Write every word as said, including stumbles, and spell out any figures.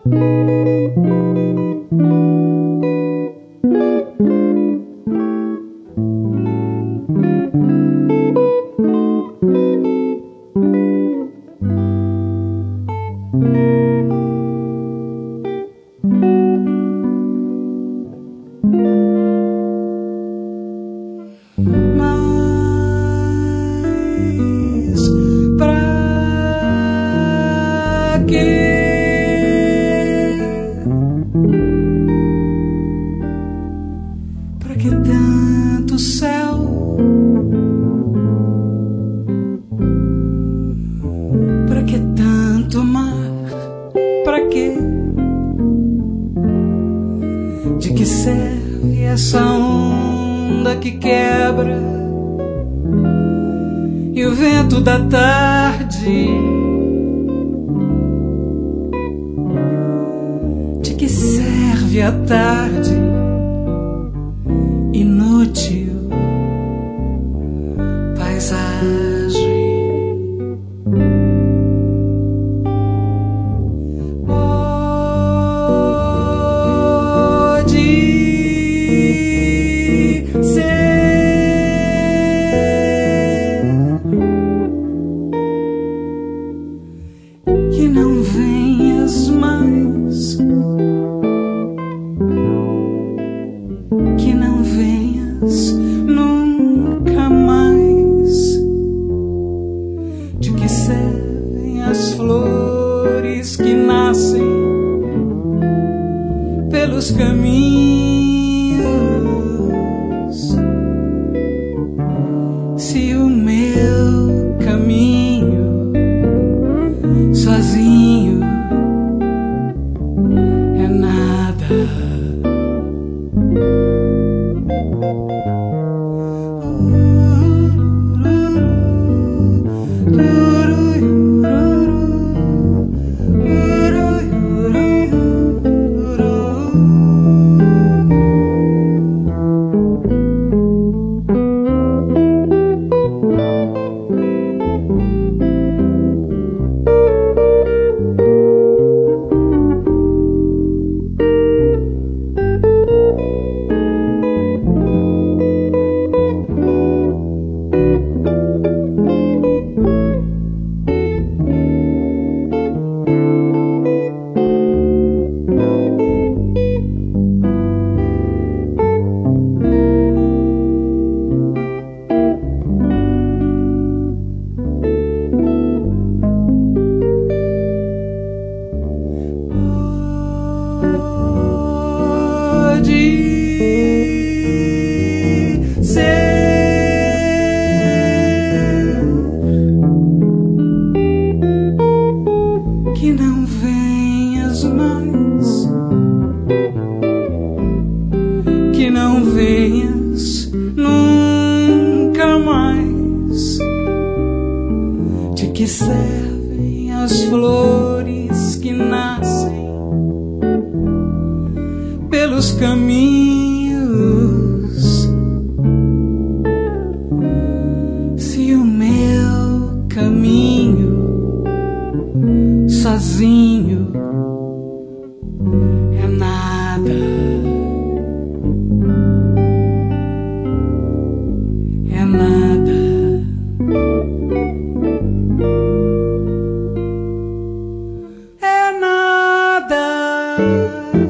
Da tarde, de que serve a tarde inútil paisagem? Pode ser que não venhas mais, que não venhas nunca mais. De que servem as flores que nascem pelos caminhos, se o meu caminho sozinho é nada? Que não venhas mais, que não venhas nunca mais. De que servem as flores que nascem pelos caminhos, se o meu caminho sozinho é nada? É nada. É nada.